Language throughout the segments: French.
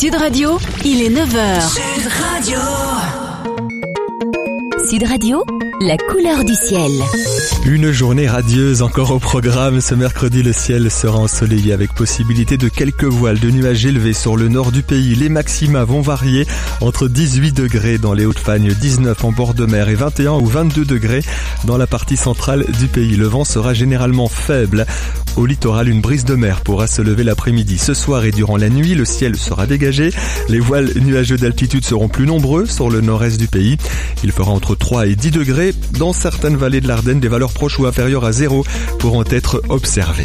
Sud Radio, il est 9h. Sud Radio. Sud Radio, la couleur du ciel. Une journée radieuse encore au programme. Ce mercredi, le ciel sera ensoleillé avec possibilité de quelques voiles de nuages élevés sur le nord du pays. Les maxima vont varier entre 18 degrés dans les Hauts-de-Fagne, 19 en bord de mer et 21 ou 22 degrés dans la partie centrale du pays. Le vent sera généralement faible. Au littoral, une brise de mer pourra se lever l'après-midi. Ce soir et durant la nuit, le ciel sera dégagé. Les voiles nuageux d'altitude seront plus nombreux sur le nord-est du pays. Il fera entre 3 et 10 degrés. Dans certaines vallées de l'Ardenne, des valeurs proches ou inférieures à 0 pourront être observées.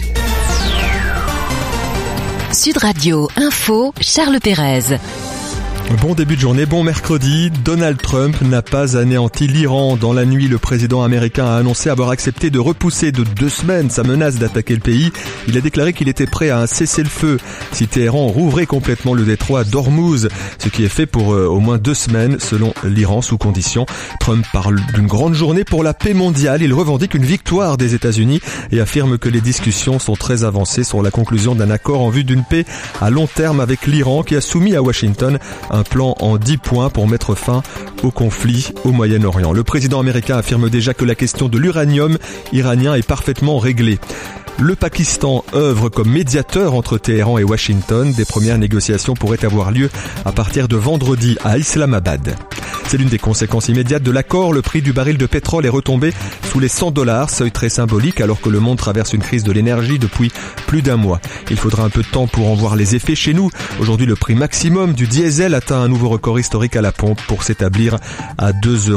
Sud Radio, info, Charles Pérez. Bon début de journée, bon mercredi. Donald Trump n'a pas anéanti l'Iran. Dans la nuit, le président américain a annoncé avoir accepté de repousser de 2 semaines sa menace d'attaquer le pays. Il a déclaré qu'il était prêt à un cessez-le-feu si Téhéran rouvrait complètement le détroit d'Ormuz, ce qui est fait pour au moins 2 semaines selon l'Iran sous condition. Trump parle d'une grande journée pour la paix mondiale. Il revendique une victoire des États-Unis et affirme que les discussions sont très avancées sur la conclusion d'un accord en vue d'une paix à long terme avec l'Iran qui a soumis à Washington un plan en 10 points pour mettre fin au conflit au Moyen-Orient. Le président américain affirme déjà que la question de l'uranium iranien est parfaitement réglée. Le Pakistan œuvre comme médiateur entre Téhéran et Washington. Des premières négociations pourraient avoir lieu à partir de vendredi à Islamabad. C'est l'une des conséquences immédiates de l'accord. Le prix du baril de pétrole est retombé sous les $100, seuil très symbolique alors que le monde traverse une crise de l'énergie depuis plus d'1 mois. Il faudra un peu de temps pour en voir les effets chez nous. Aujourd'hui, le prix maximum du diesel atteint un nouveau record historique à la pompe pour s'établir à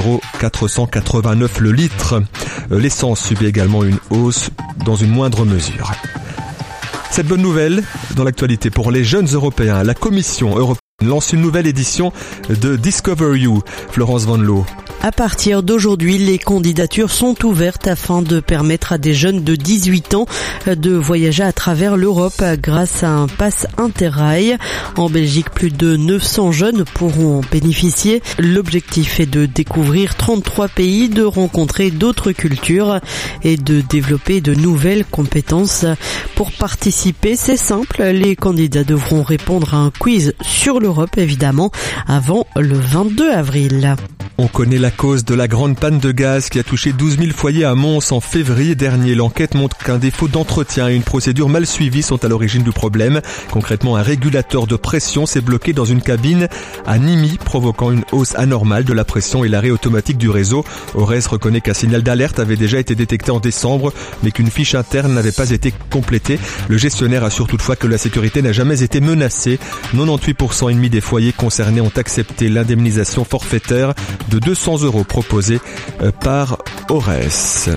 2,489 € le litre. L'essence subit également une hausse dans une moindre mesure. Cette bonne nouvelle dans l'actualité pour les jeunes Européens, la Commission européenne lance une nouvelle édition de Discover You. Florence Van Loo. À partir d'aujourd'hui, les candidatures sont ouvertes afin de permettre à des jeunes de 18 ans de voyager à travers l'Europe grâce à un pass Interrail. En Belgique, plus de 900 jeunes pourront en bénéficier. L'objectif est de découvrir 33 pays, de rencontrer d'autres cultures et de développer de nouvelles compétences. Pour participer, c'est simple, les candidats devront répondre à un quiz sur l'Europe, évidemment, avant le 22 avril. On connaît la cause de la grande panne de gaz qui a touché 12 000 foyers à Mons en février dernier. L'enquête montre qu'un défaut d'entretien et une procédure mal suivie sont à l'origine du problème. Concrètement, un régulateur de pression s'est bloqué dans une cabine à Nîmes, provoquant une hausse anormale de la pression et l'arrêt automatique du réseau. Ores reconnaît qu'un signal d'alerte avait déjà été détecté en décembre, mais qu'une fiche interne n'avait pas été complétée. Le gestionnaire assure toutefois que la sécurité n'a jamais été menacée. 98,5% des foyers concernés ont accepté l'indemnisation forfaitaire de 200 € proposés par Ores.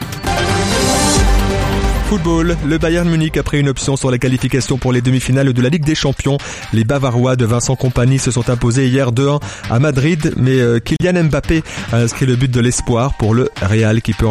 Football, le Bayern Munich a pris une option sur la qualification pour les demi-finales de la Ligue des Champions. Les Bavarois de Vincent Kompany se sont imposés hier 2-1 à Madrid, mais Kylian Mbappé a inscrit le but de l'espoir pour le Real qui peut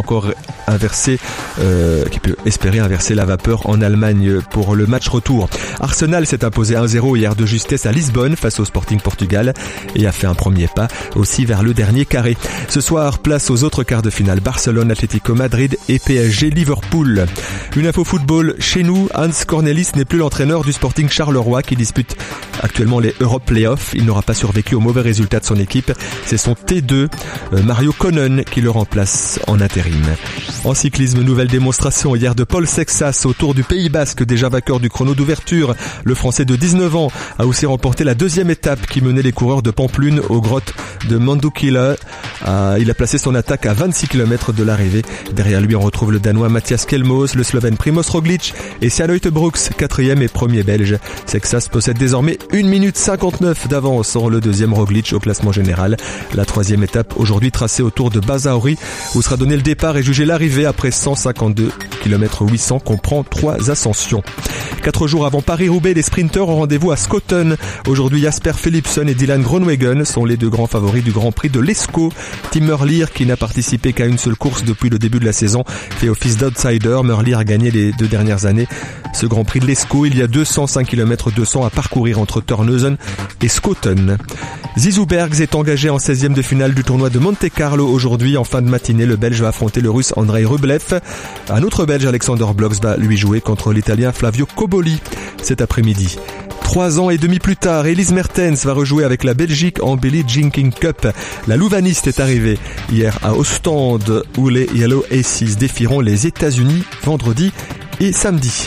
espérer inverser la vapeur en Allemagne pour le match retour. Arsenal s'est imposé 1-0 hier de justesse à Lisbonne face au Sporting Portugal et a fait un premier pas aussi vers le dernier carré. Ce soir, place aux autres quarts de finale, Barcelone, Atlético Madrid et PSG Liverpool. Une info football chez nous, Hans Cornelis n'est plus l'entraîneur du Sporting Charleroi qui dispute actuellement les Europe Playoffs. Il n'aura pas survécu aux mauvais résultats de son équipe. C'est son T2, Mario Konnen, qui le remplace en intérim. En cyclisme, nouvelle démonstration hier de Paul Sexas au Tour du Pays Basque, déjà vainqueur du chrono d'ouverture. Le Français de 19 ans a aussi remporté la 2e étape qui menait les coureurs de Pamplune aux grottes de Mandukila. Il a placé son attaque à 26 km de l'arrivée. Derrière lui, on retrouve le Danois Mathias Kelmos, le Slovène Primoz Roglic et Sjanoyt Brooks, 4e et 1er belge. Sexas possède désormais 1 minute 59 d'avance sur le 2e Roglic au classement général. La 3e étape aujourd'hui tracée autour de Basauri où sera donné le départ et jugé l'arrivée après 152 km 800 comprend 3 ascensions. 4 jours avant Paris-Roubaix, les sprinteurs ont rendez-vous à Schoten. Aujourd'hui, Jasper Philipsen et Dylan Groenewegen sont les 2 grands favoris du Grand Prix de l'Escaut. Tim Merlier, qui n'a participé qu'à une seule course depuis le début de la saison, fait office d'outsider. Merlier a gagné les 2 dernières années ce Grand Prix de l'Escaut. Il y a 205 km 200 à parcourir entre Terneuzen et Schoten. Zizou Bergs est engagé en 16e de finale du tournoi de Monte-Carlo aujourd'hui. En fin de matinée, le Belge va affronter le Russe Andrei Rublev. Un autre Belge, Alexander Blocks, va lui jouer contre l'Italien Flavio Cobolli cet après-midi. 3 ans et demi plus tard, Elise Mertens va rejouer avec la Belgique en Billie Jean King Cup. La Louvaniste est arrivée hier à Ostende où les Yellow Aces défieront les États-Unis vendredi et samedi.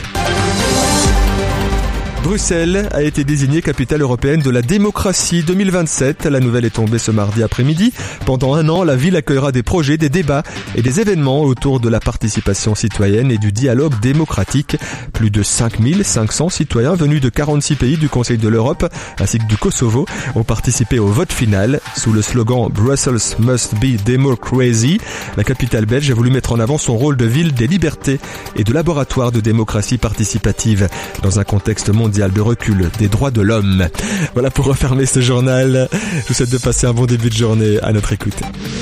Bruxelles a été désignée capitale européenne de la démocratie 2027. La nouvelle est tombée ce mardi après-midi. Pendant 1 an, la ville accueillera des projets, des débats et des événements autour de la participation citoyenne et du dialogue démocratique. Plus de 5500 citoyens venus de 46 pays du Conseil de l'Europe ainsi que du Kosovo ont participé au vote final sous le slogan Brussels must be democracy. La capitale belge a voulu mettre en avant son rôle de ville des libertés et de laboratoire de démocratie participative dans un contexte mondial de recul des droits de l'homme. Voilà pour refermer ce journal. Je vous souhaite de passer un bon début de journée à notre écoute.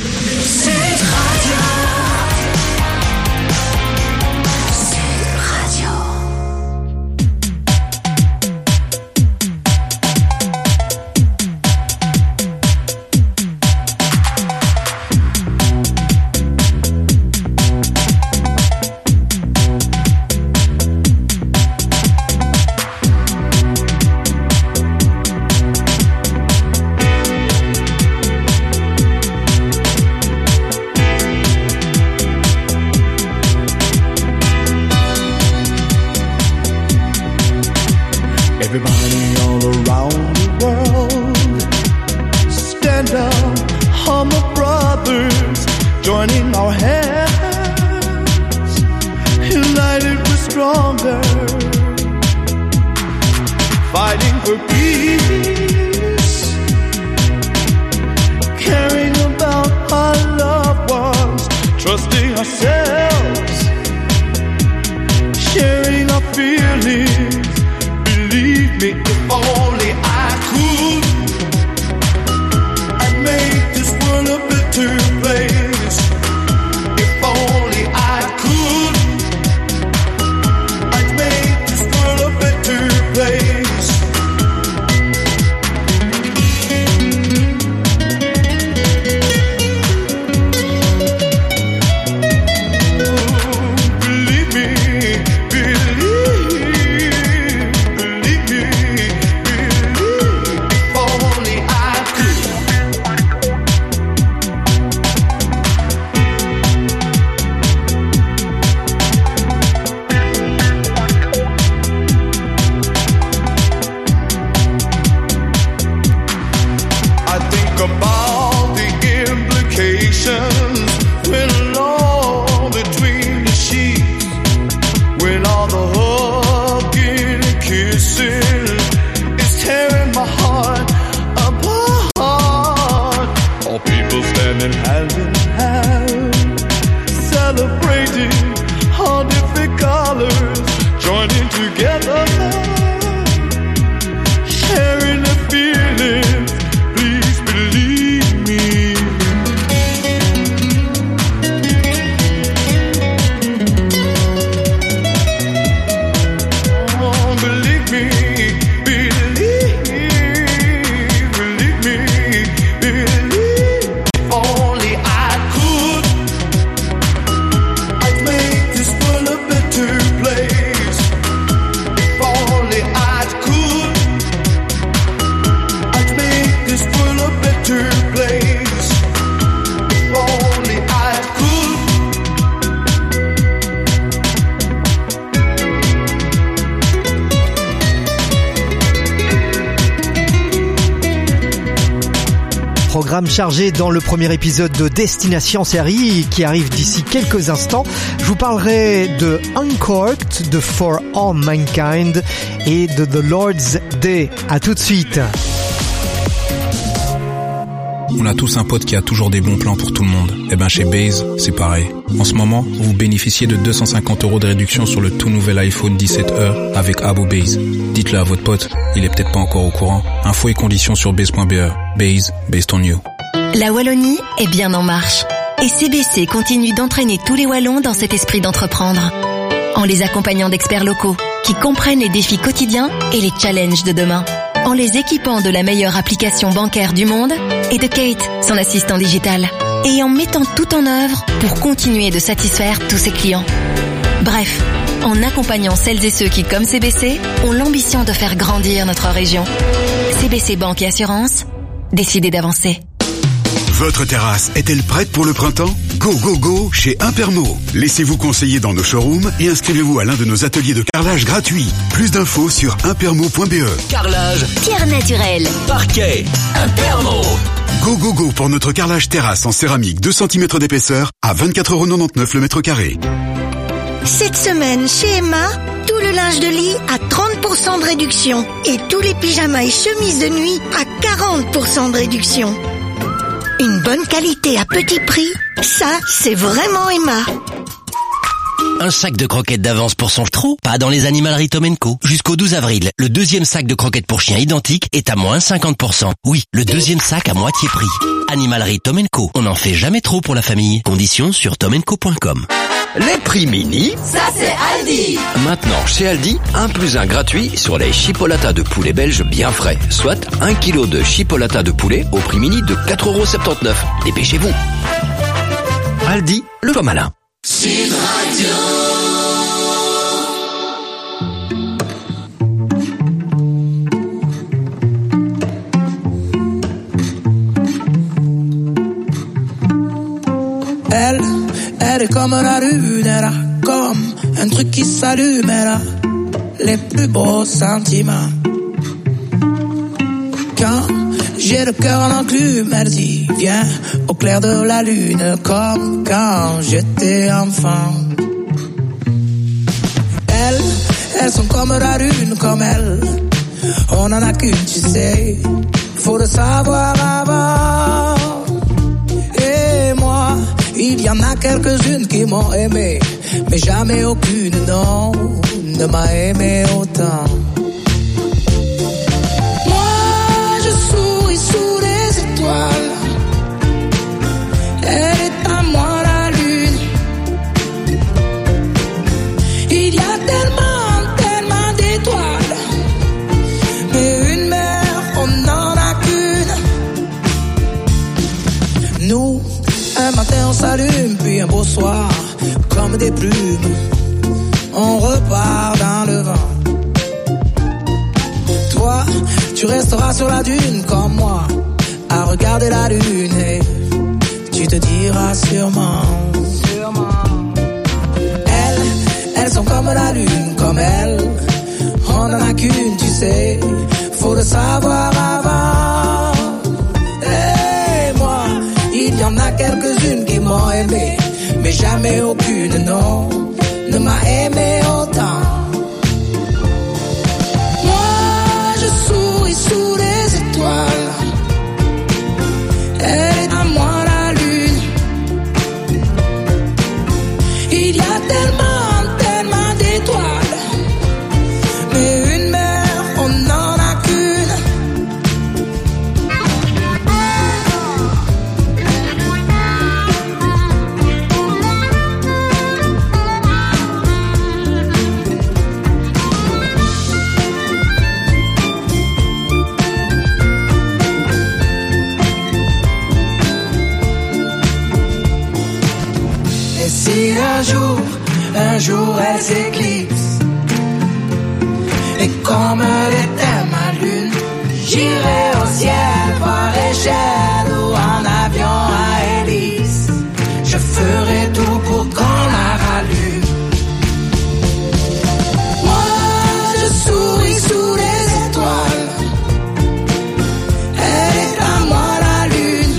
Everybody all around the world, stand up, humble brothers, joining our hands, united we're stronger, fighting for peace, caring about our loved ones, trusting ourselves, sharing our feelings. Believe me, if only I could, I'd make this world a better place. If only I could, I'd make this world a better place. Believe me, about the implications when all between the sheets, when all the hugging and kissing is tearing my heart apart. All people standing hand in hand, celebrating all different colors, joining together, sharing the feelings. Believe me. Oh, believe me, believe me, believe. If only I could, I'd make this world a better place. If only I could, I'd make this world a better place. If only I could. Programme chargé dans le premier épisode de Destination Série qui arrive d'ici quelques instants. Je vous parlerai de Uncorked, de For All Mankind et de The Lord's Day. À tout de suite. On a tous un pote qui a toujours des bons plans pour tout le monde. Et ben chez Baze, c'est pareil. En ce moment, vous bénéficiez de 250 € de réduction sur le tout nouvel iPhone 17e avec Abo Baze. Dites-le à votre pote, il est peut-être pas encore au courant. Infos et conditions sur baze.be. Baze, based on you. La Wallonie est bien en marche. Et CBC continue d'entraîner tous les Wallons dans cet esprit d'entreprendre. En les accompagnant d'experts locaux qui comprennent les défis quotidiens et les challenges de demain. En les équipant de la meilleure application bancaire du monde et de Kate, son assistant digital. Et en mettant tout en œuvre pour continuer de satisfaire tous ses clients. Bref, en accompagnant celles et ceux qui, comme CBC, ont l'ambition de faire grandir notre région. CBC Banque et Assurance, décidez d'avancer. Votre terrasse est-elle prête pour le printemps ? Go, go, go chez Impermo. Laissez-vous conseiller dans nos showrooms et inscrivez-vous à l'un de nos ateliers de carrelage gratuits. Plus d'infos sur impermo.be. Carrelage, Pierre naturel, parquet, Impermo. Go, go, go pour notre carrelage terrasse en céramique 2 cm d'épaisseur à 24,99€ le mètre carré. Cette semaine, chez Emma, tout le linge de lit à 30% de réduction et tous les pyjamas et chemises de nuit à 40% de réduction. Une bonne qualité à petit prix, ça, c'est vraiment Emma. Un sac de croquettes d'avance pour son trou, pas dans les animaleries Tom & Co. Jusqu'au 12 avril, le deuxième sac de croquettes pour chien identique est à moins 50%. Oui, le deuxième sac à moitié prix. Animalerie Tom & Co. On n'en fait jamais trop pour la famille. Conditions sur tomandco.com. Les prix mini, ça c'est Aldi. Maintenant chez Aldi, 1+1 gratuit sur les chipolatas de poulet belge bien frais. Soit 1 kg de chipolatas de poulet au prix mini de 4,79€. Dépêchez-vous. Aldi, le choix malin. Sud Radio. Elle est comme la lune, elle a comme un truc qui s'allume, elle a les plus beaux sentiments. Quand j'ai le cœur en enclume, elle dit viens au clair de la lune, comme quand j'étais enfant. Elles sont comme la lune, comme elle, on en a qu'une, tu sais, faut le savoir avant. Et moi, il y en a quelques-unes qui m'ont aimé, mais jamais aucune, non, ne m'a aimé autant. Moi, je souris sous les étoiles, elle est à moi la lune. Il y a tellement d'étoiles, mais une mère, on n'en a qu'une. Nous, un matin on s'allume, puis un beau soir, comme des plumes, on repart dans le vent. Toi, tu resteras sur la dune comme moi, à regarder la lune, et tu te diras sûrement. Elles sont comme la lune, comme elle, on n'en a qu'une, tu sais, faut le savoir avant. Et moi, il y en a quelques-unes qui m'ont aimé, mais jamais aucune, non, ne m'a aimé autant. Moi, je souris sous les étoiles, elle est à moi la lune. Il y a tellement d'étoiles, mais une mère, on n'en a qu'une. Et si un jour elle s'éclipse, et comme elle était ma lune, j'irai au ciel voir échelle ou en avion à hélice. Je ferai tout pour qu'on la rallume. Moi, je souris sous les étoiles, elle est à moi la lune.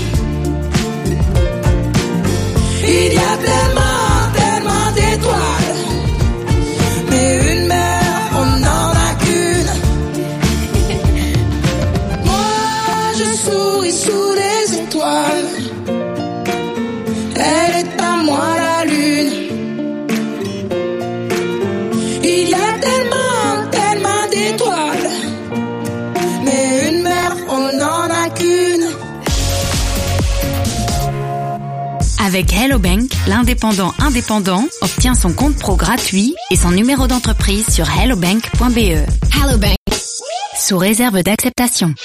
Il y a tellement d'étoiles, mais une mère, on n'en a qu'une. Moi, je souris sous les étoiles, elle est à moi la lune. Il y a tellement d'étoiles, mais une mère, on n'en a qu'une. Avec Hello Bank, l'indépendant indépendant obtient son compte pro gratuit et son numéro d'entreprise sur hellobank.be. Hello Bank, sous réserve d'acceptation.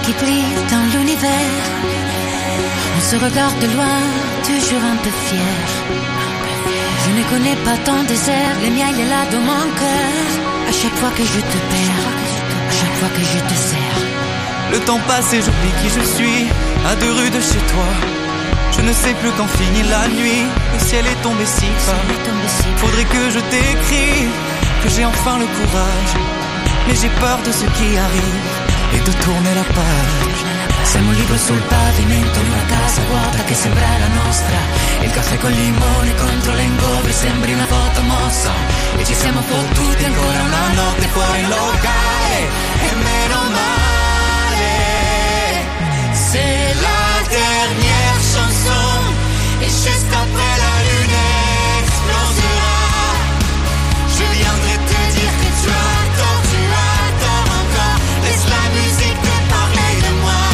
qui brille dans l'univers. On se regarde de loin, toujours un peu fier. Je ne connais pas ton désert, le mien il est là dans mon cœur. À chaque fois que je te perds, à chaque fois que je te serre. Le temps passe et j'oublie qui je suis, à 2 rues de chez toi. Je ne sais plus quand finit la nuit, le ciel est tombé si bas. Faudrait que je t'écrive, que j'ai enfin le courage. Mais j'ai peur de ce qui arrive et de tourner la page. Siamo un libro sul pavimento di una casa vuota che sembra la nostra. Il caffè col limone contro l'engobre sembri una foto mossa. E ci siamo fottuti ancora una notte fuori in locale. E meno male. C'est la dernière chanson. Et juste après la lune explosera. Je viendrai te dire que tu as tort encore. Laisse la musique te parler de moi.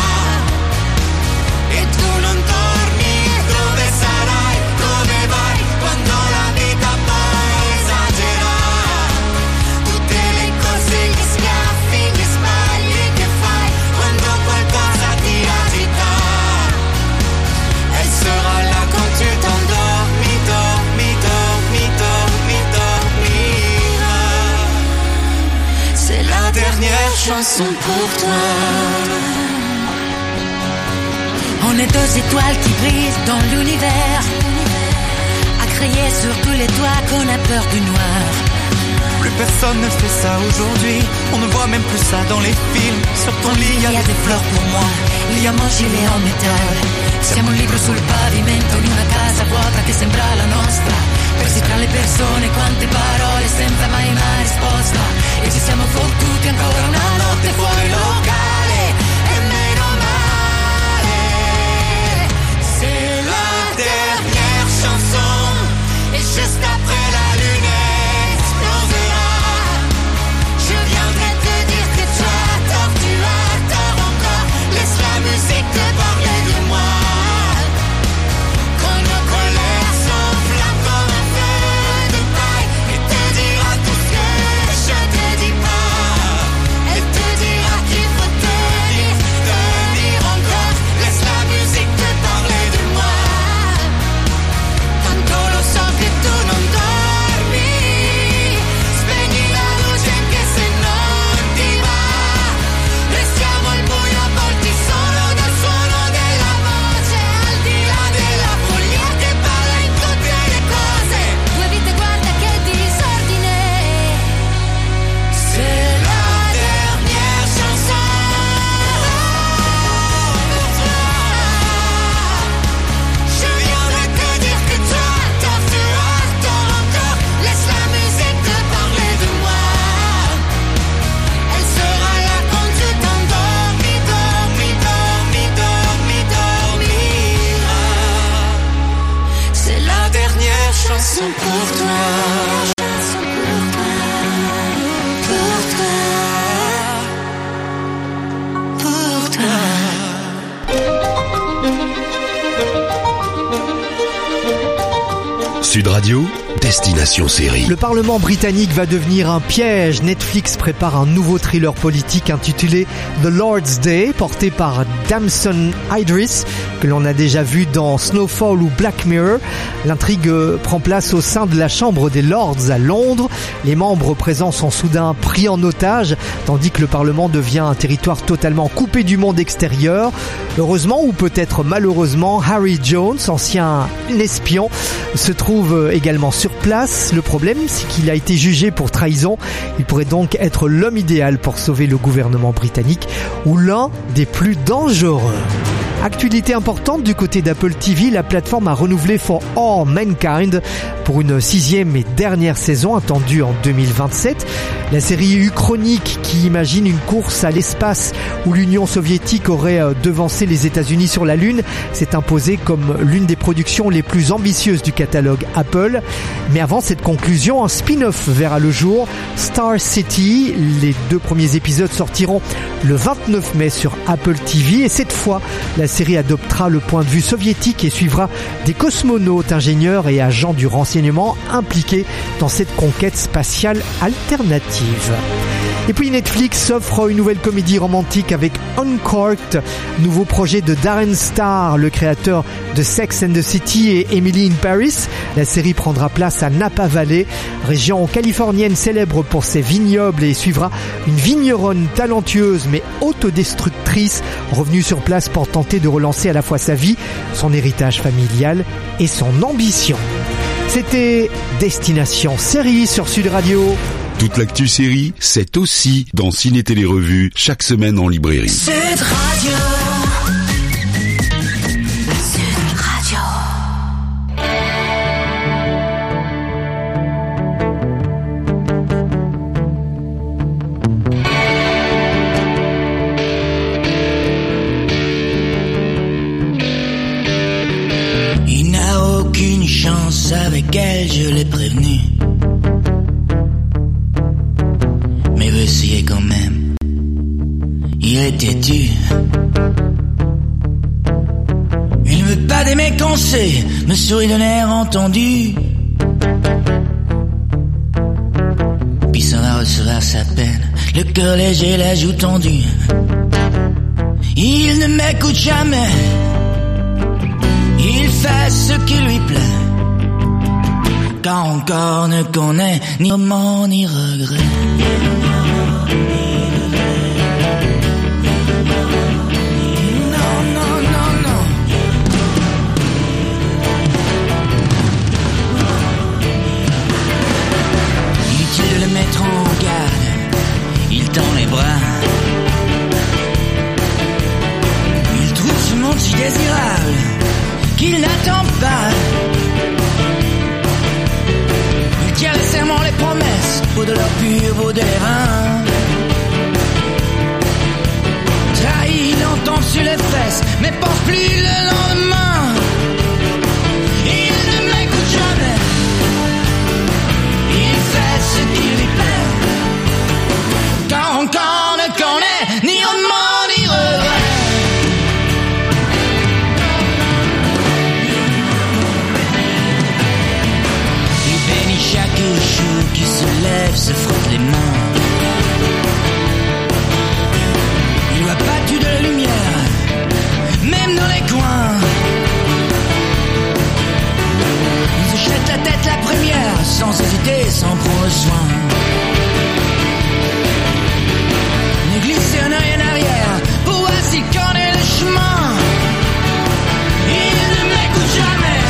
E tu non dormi, dove sarai, dove vai, quando la vita poi esagera. Tutte le cose, gli schiaffi, gli sbagli che fai, quando qualcosa ti agita. Elle sera là quand tu t'endormi, dormi, dormi, dormi, dormiras. C'est la dernière chanson pour toi. On est 2 étoiles qui brillent dans l'univers, à crier sur tous les toits qu'on a peur du noir. Plus personne ne fait ça aujourd'hui, on ne voit même plus ça dans les films. Sur ton lit il y a des fleurs pour moi, il y a mon gilet en métal. Siamo un libro sul pavimento di una casa vuota che sembra la nostra. Persi tra le persone, quante parole senza mai una risposta. E ci siamo fottuti ancora una notte fuori locale. E meno male. C'est la dernière chanson. Et juste après la lune explosera. Je viendrai te dire que tu as tort encore. Laisse la musique te parler de moi. Quand nos colères s'enflamment comme un feu de paille. Et te dira tout ce que je te dis pas. Elle te dira qu'il faut tenir encore. Laisse la musique te parler de moi. Tanto lo so che tu non dormi. Spegni la luce anche se non ti va. Restiamo al buio avvolti solo dal suono della voce. Al di là della follia che balla in tutte le cose. 2 vite guarda che disordine. C'est la dernière chanson. Je viendrai te dire que tu as tort encore. Laisse la musique te parler de moi. Elle sera là quand tu t'endormi, dormi, dormi, dormi, dormiras. C'est la dernière chanson pour toi. Pour toi. Pour toi. Sud Radio, Destination Série. Le Parlement britannique va devenir un piège. Netflix prépare un nouveau thriller politique intitulé The Lord's Day, porté par Damson Idris, que l'on a déjà vu dans Snowfall ou Black Mirror. L'intrigue prend place au sein de la Chambre des Lords à Londres. Les membres présents sont soudain pris en otage, tandis que le Parlement devient un territoire totalement coupé du monde extérieur. Heureusement, ou peut-être malheureusement, Harry Jones, ancien espion, se trouve également sur place. Le problème, c'est qu'il a été jugé pour trahison. Il pourrait donc être l'homme idéal pour sauver le gouvernement britannique, ou l'un des plus dangereux. Actualité importante du côté d'Apple TV, la plateforme a renouvelé For All Mankind pour une 6e et dernière saison attendue en 2027. La série uchronique qui imagine une course à l'espace où l'Union soviétique aurait devancé les États-Unis sur la Lune s'est imposée comme l'une des productions les plus ambitieuses du catalogue Apple. Mais avant cette conclusion, un spin-off verra le jour, Star City. Les 2 premiers épisodes sortiront le 29 mai sur Apple TV et cette fois, la série adoptera le point de vue soviétique et suivra des cosmonautes, ingénieurs et agents du renseignement impliqués dans cette conquête spatiale alternative. Et puis Netflix offre une nouvelle comédie romantique avec Uncorked, nouveau projet de Darren Star, le créateur de Sex and the City et Emily in Paris. La série prendra place à Napa Valley, région californienne célèbre pour ses vignobles, et suivra une vigneronne talentueuse mais autodestructrice, revenue sur place pour tenter de relancer à la fois sa vie, son héritage familial et son ambition. C'était Destination Série sur Sud Radio. Toute l'actu série, c'est aussi dans Ciné Télé Revue, chaque semaine en librairie. Sud Radio. Sud Radio. Il n'a aucune chance avec elle, je l'ai prévenu. Mais veut essayer quand même. Il est têtu. Il ne veut pas des mecs cansés, me sourit d'un air entendu. Puis s'en va recevoir sa peine, le cœur léger, la joue tendue. Il ne m'écoute jamais. Il fait ce qui lui plaît. Quand encore ne connaît ni roman ni regret. Inutile de le mettre en garde. Il tend les bras. Il trouve ce monde si désirable qu'il n'attend pas. Il tient les serments, les promesses, beau de leur pur, beau de l'airain. Trahi, il entend sur les fesses, mais pense plus le lendemain. Il ne m'écoute jamais. Il fait ce qui lui plaît. Quand encore ne connaît ni remords ni regret. Chaque jour qui se lève se frotte les mains. Il voit pas du de la lumière, même dans les coins. Il se jette la tête la première, sans hésiter, sans prendre soin. Ne glisse un œil en arrière, pour voir s'il connaît le chemin. Il ne m'écoute jamais.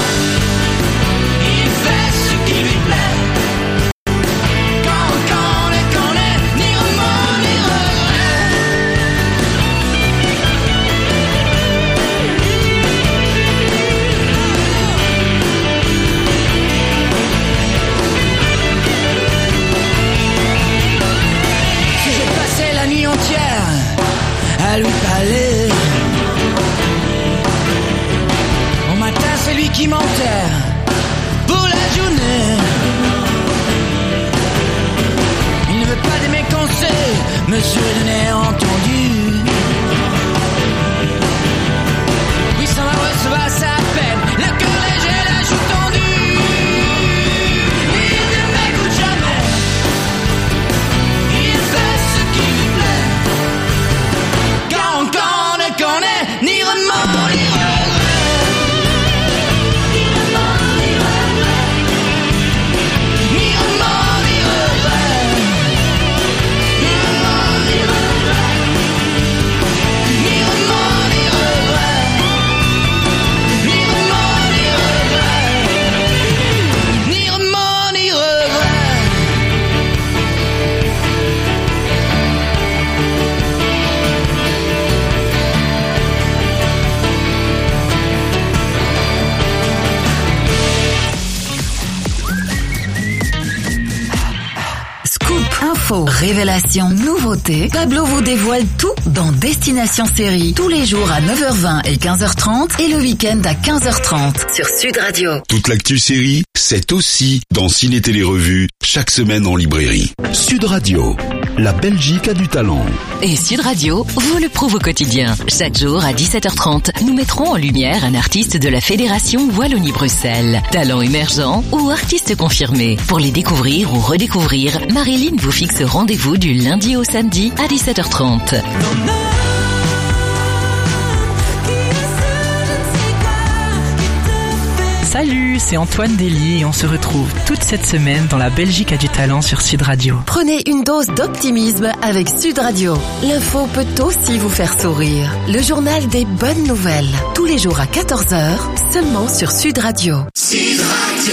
Il fait ce qui lui plaît. Quand ne connaît ni remords ni regrets. Si j'ai passé la nuit entière à lui parler, au matin c'est lui qui m'enterre pour la journée. Il ne veut pas des mecs cansés, monsieur le nerf entendu. Oui, ça va recevoir sa peine, le cœur léger, la joue tendue. Il ne m'écoute jamais. Il fait ce qui lui plaît. Quand encore ne connaît ni remords ni regrets. Ni remords ni regrets. Ni remords ni regrets. Ni remords ni regrets. Ni remords ni regrets. Ni remords ni regrets. Ni remords ni regrets. Scoop, info, révélation, nouveauté. Pablo vous dévoile tout dans Destination Série. Tous les jours à 9h20 et 15h30 et le week-end à 15h30 sur Sud Radio. Toute l'actu série, c'est aussi dans Ciné Télé Revue, chaque semaine en librairie. Sud Radio, la Belgique a du talent. Et Sud Radio vous le prouve au quotidien. Chaque jour à 17h30, nous mettrons en lumière un artiste de la Fédération Wallonie-Bruxelles. Talent émergent ou artiste confirmé. Pour les découvrir ou redécouvrir, Marilyn vous fixe ce rendez-vous du lundi au samedi à 17h30. Salut, c'est Antoine Dely et on se retrouve toute cette semaine dans La Belgique a du talent sur Sud Radio. Prenez une dose d'optimisme avec Sud Radio. L'info peut aussi vous faire sourire. Le journal des bonnes nouvelles. Tous les jours à 14h, seulement sur Sud Radio. Sud Radio.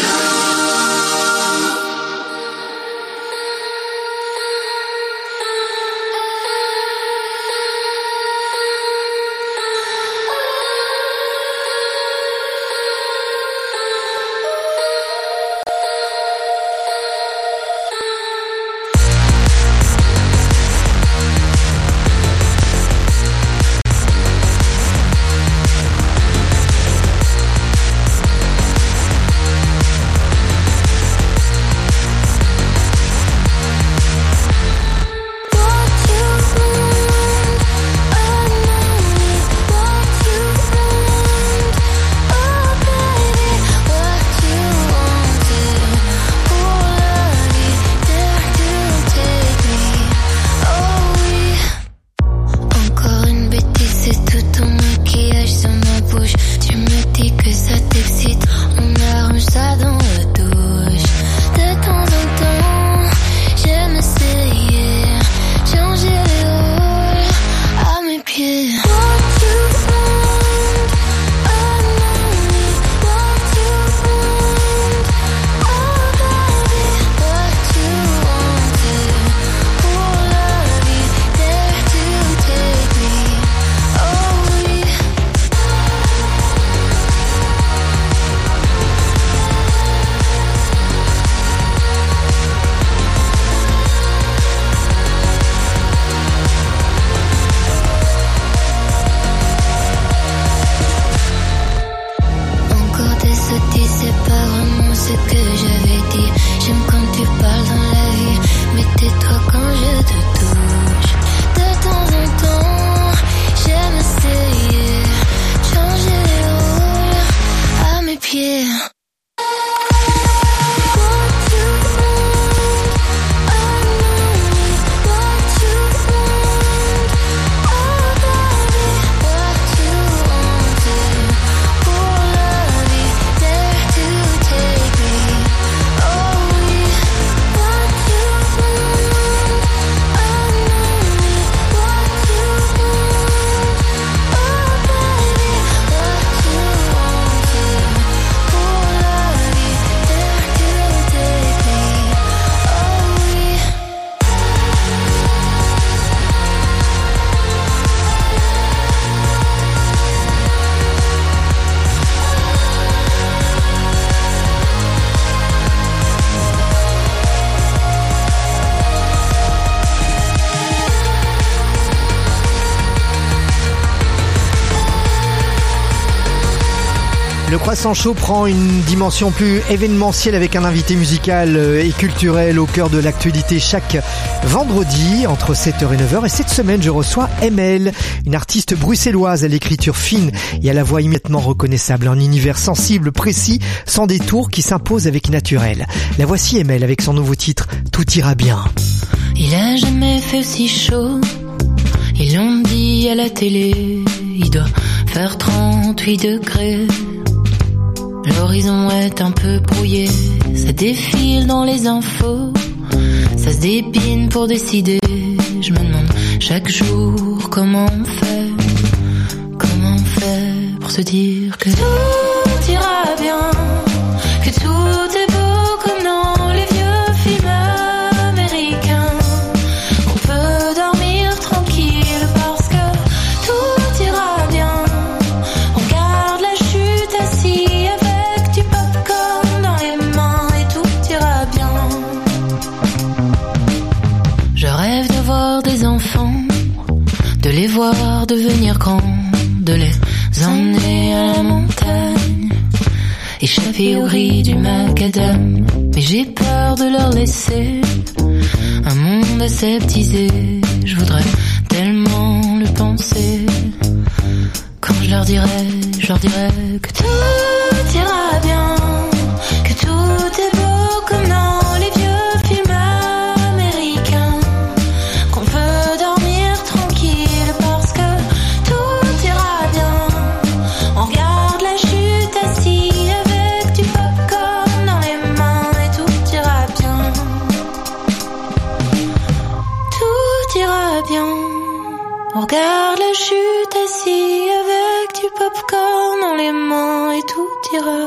Le Croissant Chaud prend une dimension plus événementielle avec un invité musical et culturel au cœur de l'actualité chaque vendredi entre 7h et 9h. Et cette semaine, je reçois ML, une artiste bruxelloise à l'écriture fine et à la voix immédiatement reconnaissable. Un univers sensible, précis, sans détour, qui s'impose avec naturel. La voici ML avec son nouveau titre « Tout ira bien ». Il a jamais fait si chaud, ils l'ont dit à la télé, il doit faire 38 degrés. L'horizon est un peu brouillé, ça défile dans les infos, ça se dépine pour décider. Je me demande chaque jour comment on fait pour se dire que tout ira bien, que tout est beau comme dans les vieux films américains, qu'on peut dormir tranquille parce que tout ira bien. On garde la chute assis avec du popcorn dans les mains et tout ira bien. Je rêve d'avoir des enfants, de les voir devenir grands, de les emmener à la montagne, échapper au gris du macadam. Mais j'ai peur de leur laisser un monde aseptisé. Je voudrais tellement le penser. Quand je leur dirai que tout ira bien, que tout est beau comme dans les vieux films américains, tout ira.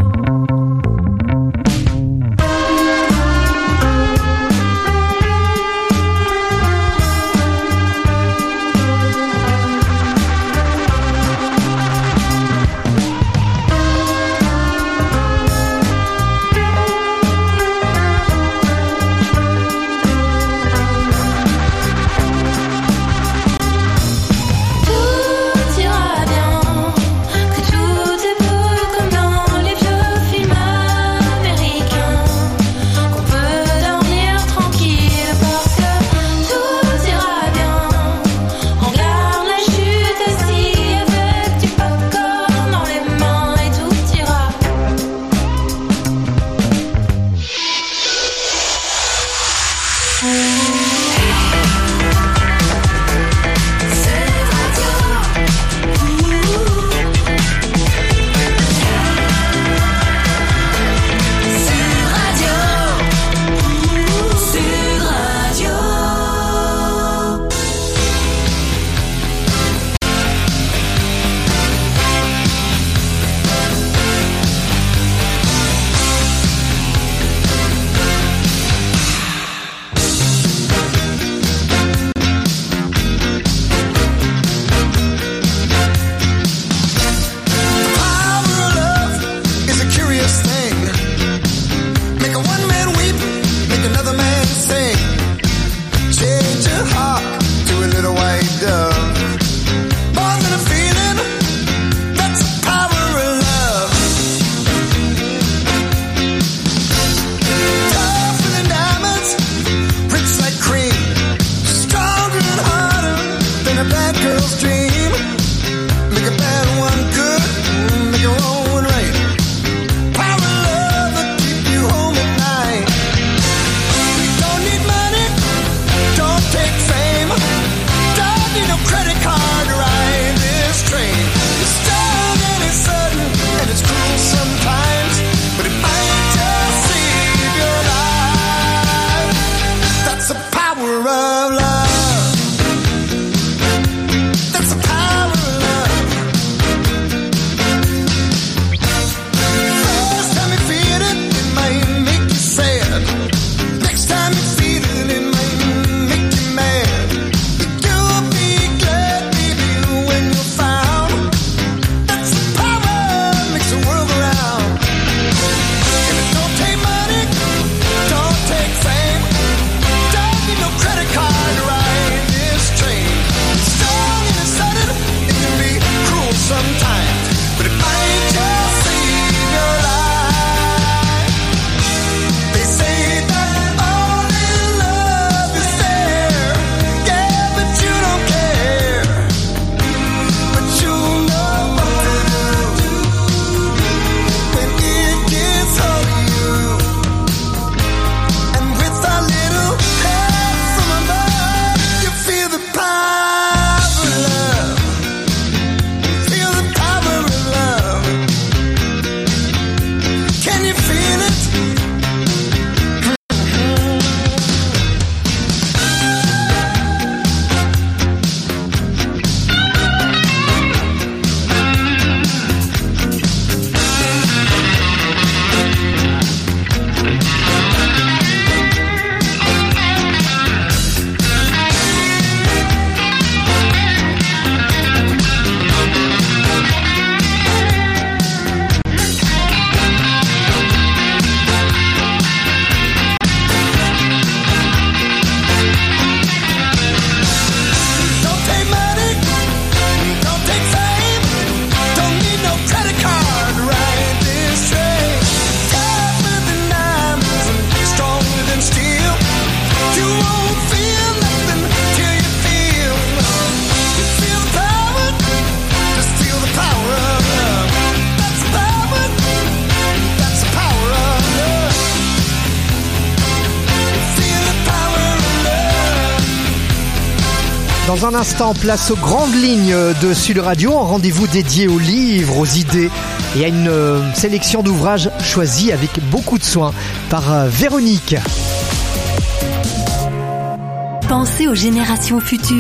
Dans un instant, place aux grandes lignes de Sud Radio, un rendez-vous dédié aux livres, aux idées et à une sélection d'ouvrages choisis avec beaucoup de soin par Véronique. Pensez aux générations futures.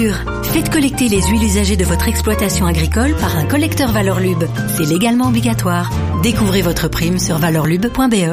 Faites collecter les huiles usagées de votre exploitation agricole par un collecteur Valorlub. C'est légalement obligatoire. Découvrez votre prime sur valorlub.be.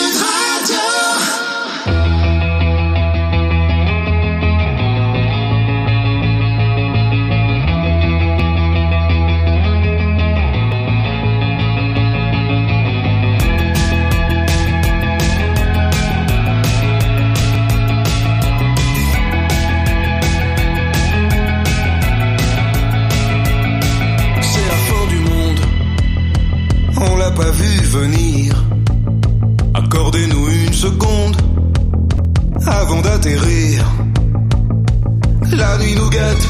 Venir, accordez-nous une seconde avant d'atterrir. La nuit nous guette,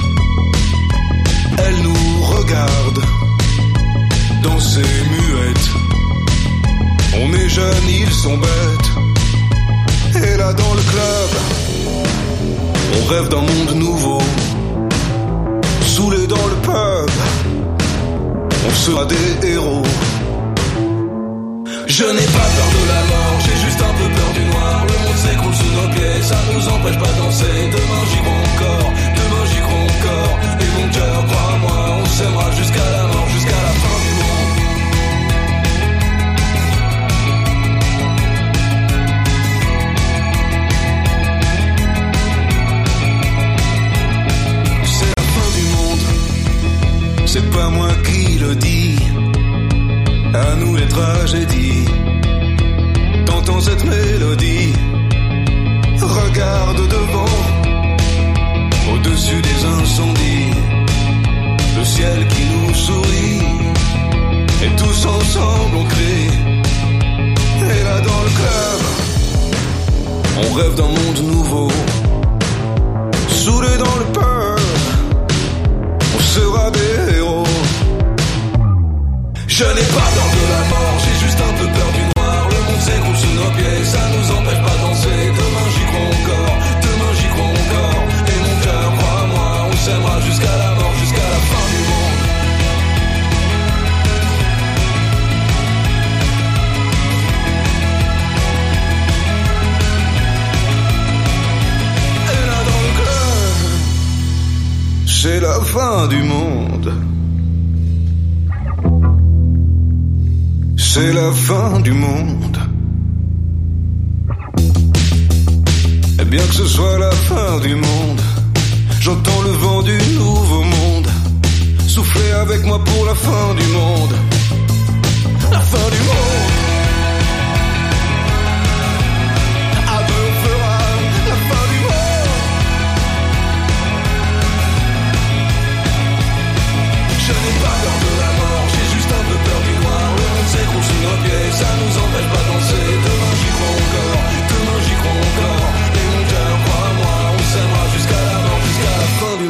elle nous regarde, danser muette. On est jeunes, ils sont bêtes. Et là dans le club, on rêve d'un monde nouveau. Saoulés dans le pub, on sera des héros. Je n'ai pas peur de la mort, j'ai juste un peu peur du noir. Le monde s'écroule sous nos pieds, ça nous empêche pas de danser. Demain j'y crois encore, demain j'y crois encore. Et mon cœur, crois-moi, on s'aimera jusqu'à la mort, jusqu'à la fin du monde. C'est la fin du monde, c'est pas moi qui le dis. À nous les tragédies, t'entends cette mélodie. Regarde devant, au-dessus des incendies, le ciel qui nous sourit, et tous ensemble on crie. Et là dans le club, on rêve d'un monde nouveau. Saoulés dans le pub, on sera des héros. Je n'ai pas peur de la mort, j'ai juste un peu peur du noir. Le monde s'écroule sous nos pieds, ça nous empêche pas de danser. Demain j'y crois encore, demain j'y crois encore. Et mon cœur, crois-moi, on s'aimera jusqu'à la mort, jusqu'à la fin du monde. Et là dans le club, c'est la fin du monde. C'est la fin du monde. Et bien que ce soit la fin du monde, j'entends le vent du nouveau monde souffler avec moi pour la fin du monde. La fin du monde. À deux on fera la fin du monde. Je n'ai pas peur de la mort, j'ai juste un peu peur du noir. S'écroule sous nos pieds, ça nous empêche pas de danser. Demain j'y crois encore, demain j'y crois encore. Et mon cœur, crois-moi, on s'aimera jusqu'à la mort, jusqu'à la fin du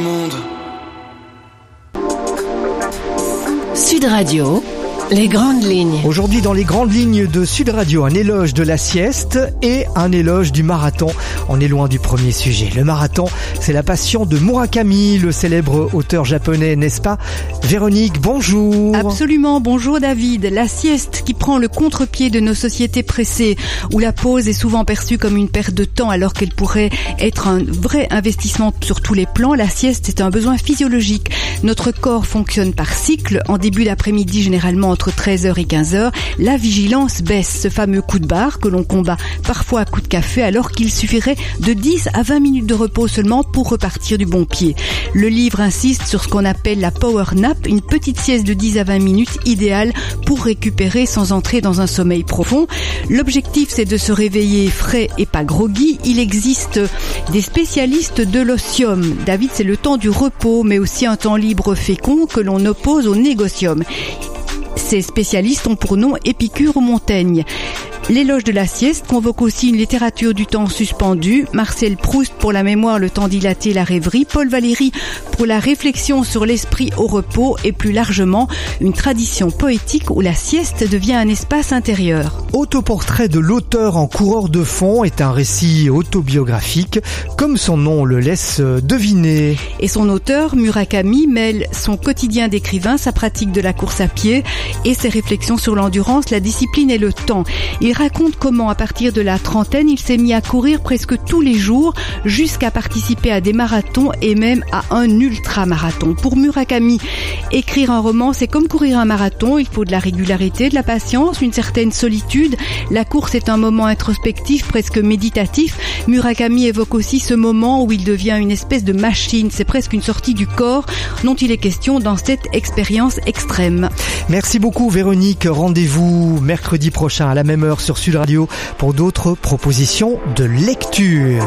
monde. Sud Radio, les grandes lignes. Aujourd'hui dans les grandes lignes de Sud Radio, un éloge de la sieste et un éloge du marathon. On est loin du premier sujet. Le marathon, c'est la passion de Murakami, le célèbre auteur japonais, n'est-ce pas? Véronique, bonjour. Absolument, bonjour David. La sieste qui prend le contre-pied de nos sociétés pressées, où la pause est souvent perçue comme une perte de temps alors qu'elle pourrait être un vrai investissement sur tous les plans. La sieste est un besoin physiologique. Notre corps fonctionne par cycle. En début d'après-midi, généralement entre 13h et 15h, la vigilance baisse, ce fameux coup de barre que l'on combat parfois à coup de café alors qu'il suffirait de 10 à 20 minutes de repos seulement pour repartir du bon pied. Le livre insiste sur ce qu'on appelle la power nap, une petite sieste de 10 à 20 minutes idéale pour récupérer sans entrer dans un sommeil profond. L'objectif, c'est de se réveiller frais et pas groggy. Il existe des spécialistes de l'otium. David, c'est le temps du repos, mais aussi un temps libre fécond que l'on oppose au négocium. Ces spécialistes ont pour nom Épicure ou Montaigne. L'éloge de la sieste convoque aussi une littérature du temps suspendu. Marcel Proust pour la mémoire, le temps dilaté, la rêverie. Paul Valéry pour la réflexion sur l'esprit au repos et plus largement une tradition poétique où la sieste devient un espace intérieur. Autoportrait de l'auteur en coureur de fond est un récit autobiographique, comme son nom le laisse deviner. Et son auteur, Murakami, mêle son quotidien d'écrivain, sa pratique de la course à pied et ses réflexions sur l'endurance, la discipline et le temps. Il raconte comment, à partir de la trentaine, il s'est mis à courir presque tous les jours jusqu'à participer à des marathons et même à un ultramarathon. Pour Murakami, écrire un roman, c'est comme courir un marathon. Il faut de la régularité, de la patience, une certaine solitude. La course est un moment introspectif, presque méditatif. Murakami évoque aussi ce moment où il devient une espèce de machine. C'est presque une sortie du corps dont il est question dans cette expérience extrême. Merci beaucoup Véronique. Rendez-vous mercredi prochain à la même heure sur Sud Radio pour d'autres propositions de lecture.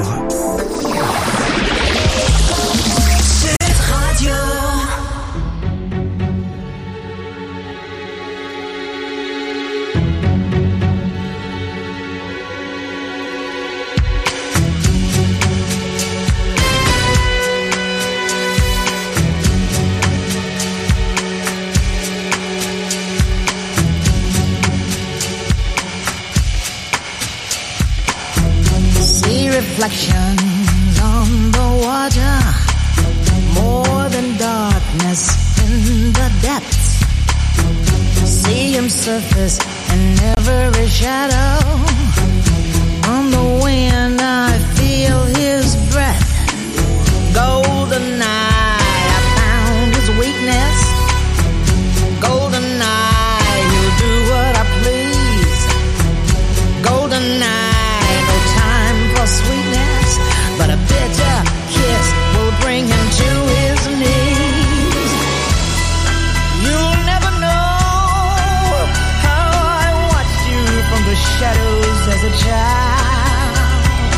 Reflections on the water, more than darkness in the depths. See him surface in every shadow. On the wind I feel his breath. Golden eye, I found his weakness. Golden eye, he'll do what I please. Golden eye, no time for sweetness, but a bitter kiss will bring him to his knees. You'll never know how I watched you from the shadows as a child.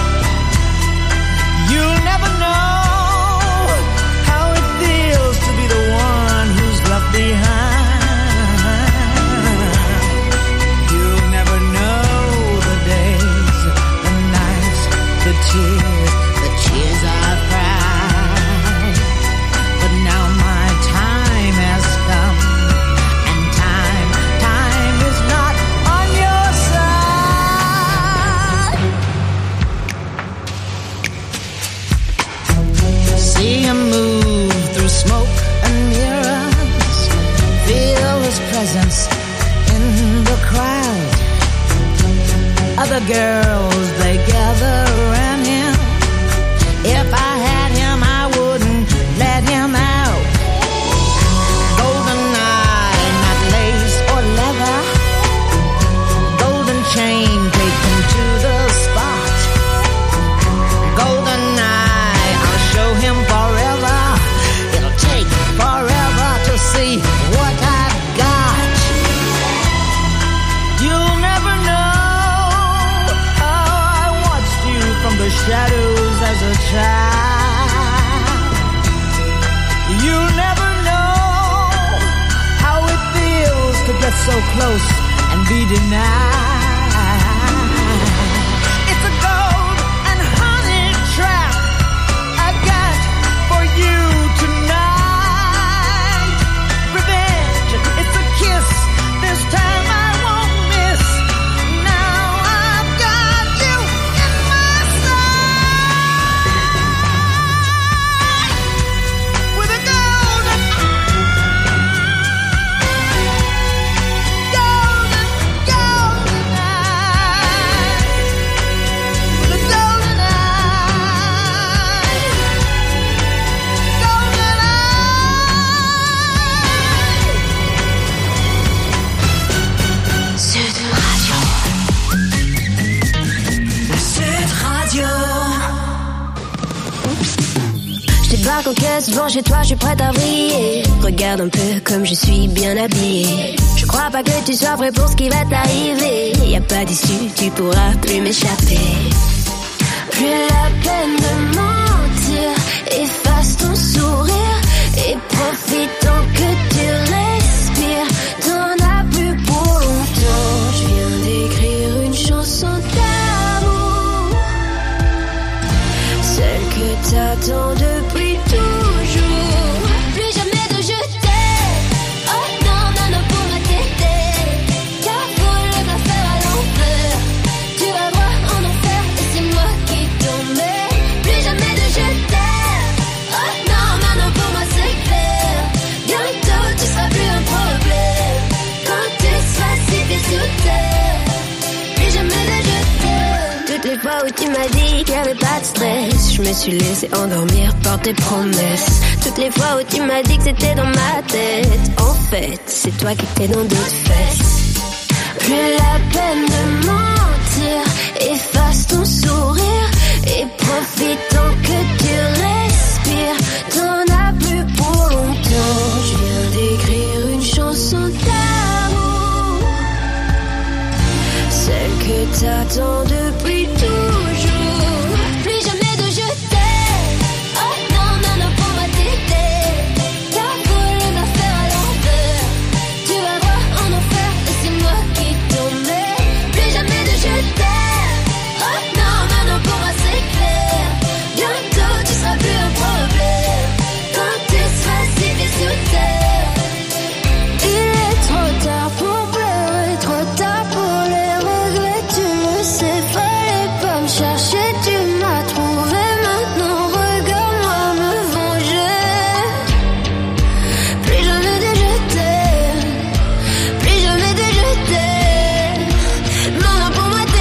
You'll never know how it feels to be the one who's left behind. You'll never know the days, the nights, the tears I've cried. But now my time has come, and time is not on your side. See him move through smoke and mirrors, feel his presence in the crowd. Other girls, they gather around him. If I had him, I wouldn't let him out. Golden eye, not lace or leather. Golden chain, take him to the spot. Golden eye, I'll show him forever. It'll take forever to see what I've got. You'll never know how I watched you from the shadows as a child. You'll never know how it feels to get so close and be denied. It's a gold and honey trap I got for you tonight. Revenge, it's a kiss, this time I won't miss. Now I've got you in my sight. With a golden débarque en caisse devant chez toi, je suis prête à vriller. Regarde un peu comme je suis bien habillée. Je crois pas que tu sois prêt pour ce qui va t'arriver. Y a pas d'issue, tu pourras plus m'échapper. Plus la peine de mentir, efface ton sourire et profite tant que tu respires. T'en as plus pour longtemps. Je viens d'écrire une chanson d'amour, celle que t'attends depuis toujours. Plus jamais de je t'aime. Oh non, non, non, pour me t'aider. Car faut le pas faire à l'envers. Tu vas voir en enfer et c'est moi qui t'en mets. Plus jamais de je t'aime. Oh non, non, non, pour moi c'est clair. Bientôt tu seras plus fois où tu m'as dit qu'il n'y avait pas de stress, je me suis laissé endormir par tes promesses. Toutes les fois où tu m'as dit que c'était dans ma tête, en fait, c'est toi qui étais dans d'autres fesses. Plus la peine de mentir, efface ton sourire et profite tant que tu respires. T'en as plus pour longtemps. Je viens d'écrire une chanson d'amour, celle que t'attends depuis toujours. Plus jamais de je t'aime. Oh non, non, non, pour moi t'étais. T'as voulu me faire à l'envers. Tu vas voir en enfer et c'est moi qui t'en mets. Plus jamais de je t'aime. Oh non, non, non, pour moi c'est clair. Bientôt tu seras plus un problème. Quand tu seras si vite sous terre. Il est trop tard pour pleurer, trop tard pour les regrets. Tu le sais, fallait pas me chercher, tu m'as trouvé. Maintenant regarde-moi me venger. Plus jamais de je t'aime, plus jamais de je t'aime. Non, non, pour moi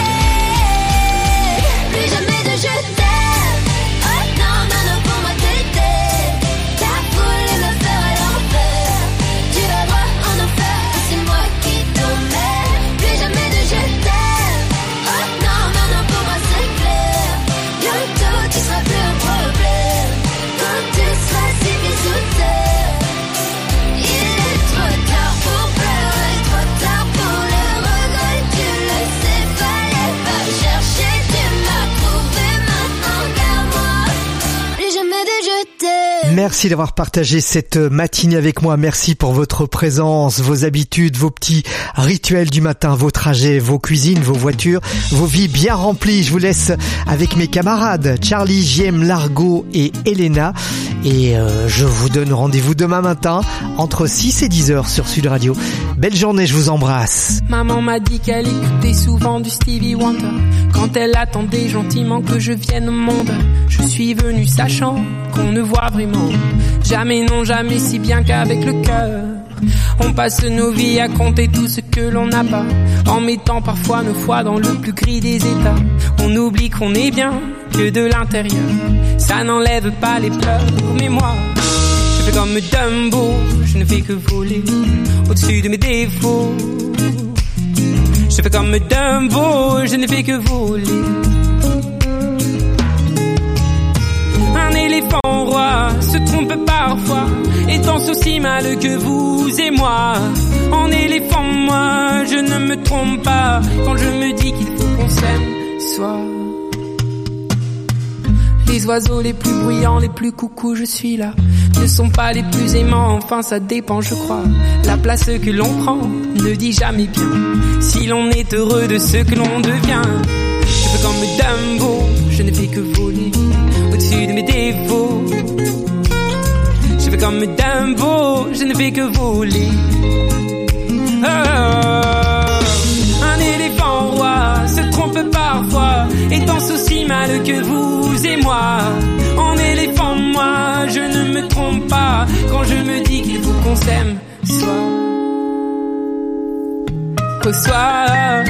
t'étais. Plus jamais de je t'aime. Oh non, non, non, pour moi t'étais. T'as voulu me faire à l'enfer. Tu vas voir en enfer, c'est moi qui t'en mets. Plus jamais de je t'aime. Oh non, non, non, pour moi c'est clair. Bientôt tu seras plus un problème. Quand tu seras si vite sous terre. Il est trop tard pour pleurer, trop tard pour le regret. Tu le sais, fallait pas me chercher. Tu m'as trouvé, maintenant garde-moi. Plus jamais de je t'aime. Merci d'avoir partagé cette matinée avec moi. Merci pour votre présence, vos habitudes, vos petits rituels du matin, vos trajets, vos cuisines, vos voitures, vos vies bien remplies. Je vous laisse avec mes camarades Charlie, JM, Largo et Elena. Et je vous donne rendez-vous demain matin entre 6 et 10 heures sur Sud Radio. Belle journée, je vous embrasse. Maman m'a dit qu'elle écoutait souvent du Stevie Wonder quand elle attendait gentiment que je vienne au monde. Je suis venu sachant qu'on ne voit vraiment jamais, non jamais, si bien qu'avec le cœur. On passe nos vies à compter tout ce que l'on n'a pas, en mettant parfois nos foi dans le plus gris des états. On oublie qu'on est bien que de l'intérieur, ça n'enlève pas les pleurs. Mais moi, je fais comme Dumbo, je ne fais que voler au-dessus de mes défauts. Je fais comme Dumbo, je ne fais que voler. Un éléphant roi se trompe parfois et danse aussi mal que vous et moi. En éléphant, moi, je ne me trompe pas quand je me dis qu'il faut qu'on s'aime, soit. Les oiseaux les plus bruyants, les plus coucous, je suis là, ne sont pas les plus aimants, enfin ça dépend je crois. La place que l'on prend ne dit jamais bien si l'on est heureux de ce que l'on devient. Je fais comme Dumbo, je ne fais que voler au-dessus de mes défauts. Je fais comme Dumbo, je ne fais que voler. Un éléphant roi se trompe parfois et danse aussi mal que vous et moi. En éléphant, moi, je ne me trompe pas quand je me dis qu'il faut qu'on s'aime, soit au soir.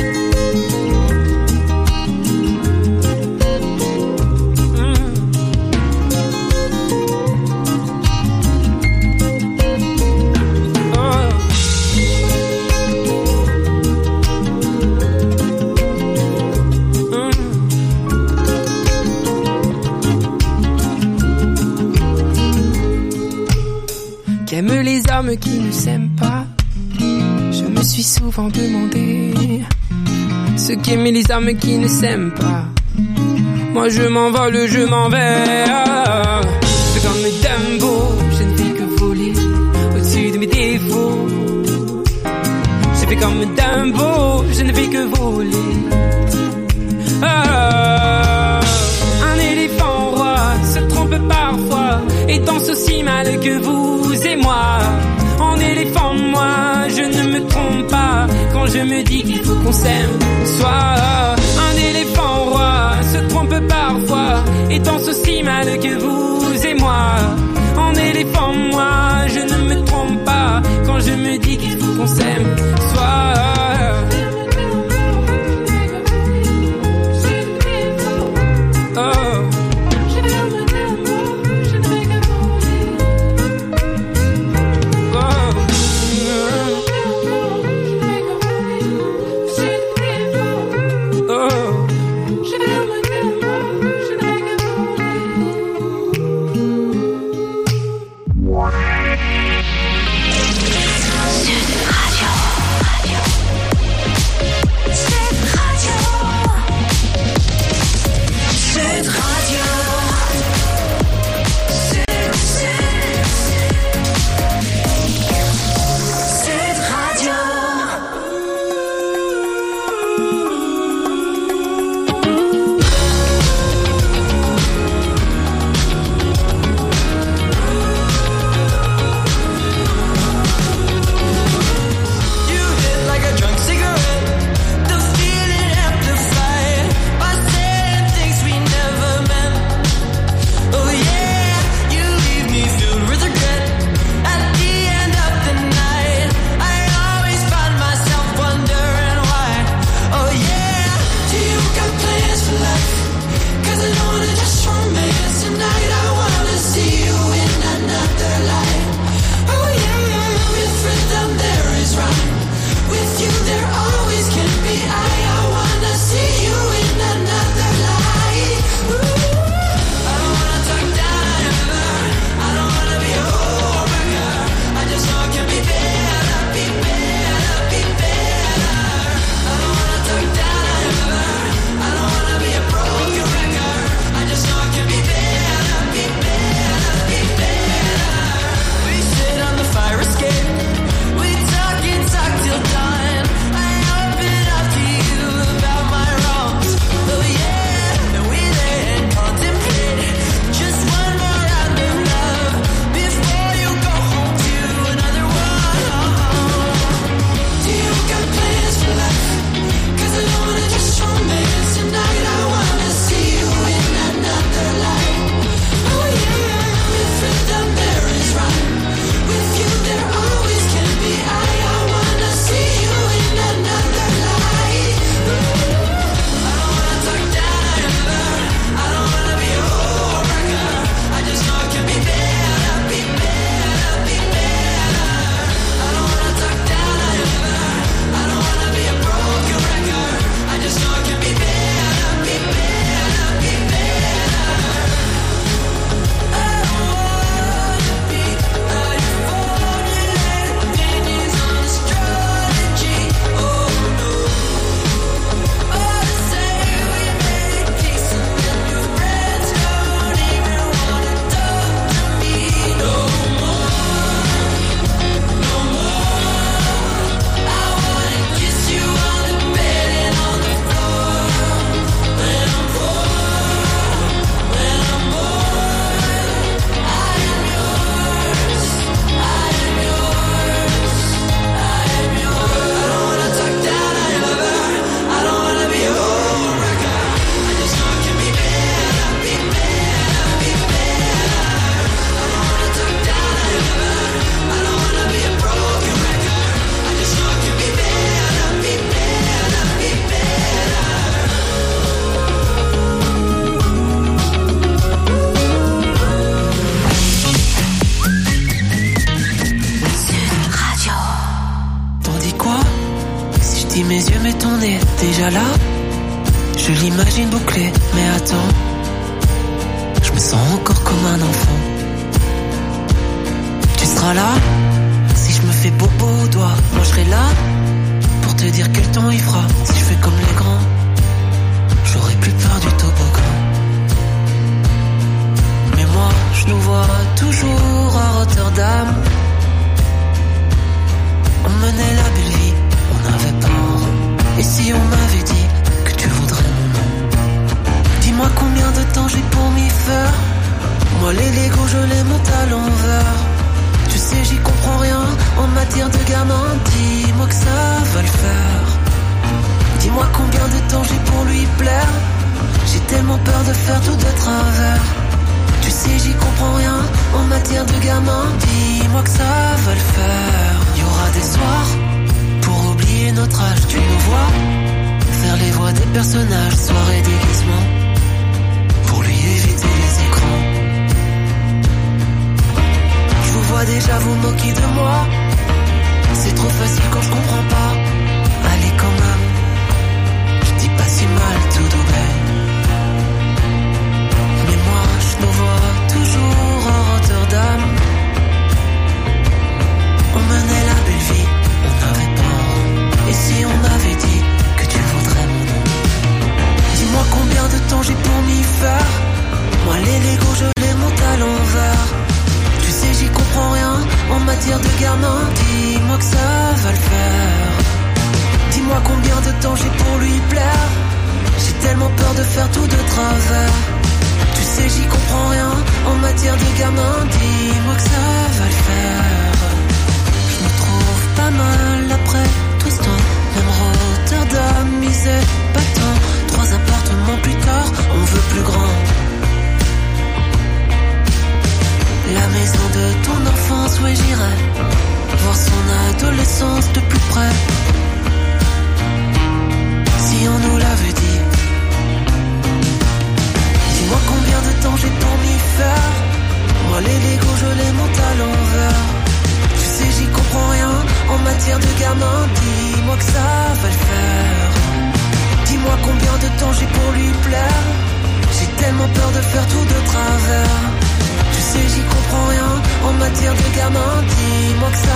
Qu'aiment les hommes qui ne s'aiment pas. Je me suis souvent demandé ce qu'aiment les hommes qui ne s'aiment pas. Moi je m'envole, je m'en vais. C'est comme Dumbo, je ne fais que voler au-dessus de mes défauts. Je fais comme Dumbo, je ne fais que voler. Un éléphant roi se trompe parfois et danse aussi mal que vous et moi. En éléphant, moi, je ne me trompe pas quand je me dis qu'il faut qu'on s'aime. Soit un éléphant roi se trompe parfois et danse aussi mal que vous et moi. En éléphant, moi, je ne me trompe pas quand je me dis qu'il faut qu'on s'aime. Soit Dis mes yeux, mais ton nez déjà là. Je l'imagine bouclé, mais attends, je me sens encore comme un enfant. Tu seras là, si je me fais bobo au doigt, moi je serai là, pour te dire quel temps il fera. Si je fais comme les grands, j'aurai plus peur du toboggan. Mais moi, je nous vois toujours à Rotterdam. On menait la belle vie, on avait peur. Et si on m'avait dit que tu voudrais mon nom, dis-moi combien de temps j'ai pour m'y faire. Moi les Legos je les monte à l'envers. Tu sais j'y comprends rien en matière de gamin. Dis-moi que ça va le faire. Dis-moi combien de temps j'ai pour lui plaire. J'ai tellement peur de faire tout de travers. Tu sais j'y comprends rien en matière de gamin. Dis-moi que ça va le faire. Il y aura des soirs pour oublier notre âge. Tu nous vois faire les voix des personnages. Soirée déguisement pour lui éviter les écrans. Je vous vois déjà vous moquer de moi. C'est trop facile quand je comprends pas. Allez quand même, je dis pas si mal tout doublé. Mais moi je nous vois toujours à Rotterdam. On menait la belle vie, on avait peur. Et si on m'avait dit que tu voudrais mon nom, dis-moi combien de temps j'ai pour m'y faire. Moi les Legos je les monte à l'envers. Tu sais j'y comprends rien en matière de gamin. Dis-moi que ça va le faire. Dis-moi combien de temps j'ai pour lui plaire. J'ai tellement peur de faire tout de travers. Tu sais j'y comprends rien en matière de gamin. Dis-moi que ça va le faire. Je me trouve pas mal après Twiston. Même Rotterdam misait pas tant. 3 appartements plus tard, on veut plus grand. La maison de ton enfance, ouais j'irai voir son adolescence de plus près. Si on nous l'avait dit. Dis-moi combien de temps j'ai pour m'y faire. Moi les Legos je les monte à l'envers. Tu sais j'y comprends rien en matière de gamin. Dis-moi que ça va le faire. Dis-moi combien de temps j'ai pour lui plaire. J'ai tellement peur de faire tout de travers. Tu sais j'y comprends rien en matière de gamin. Dis-moi que ça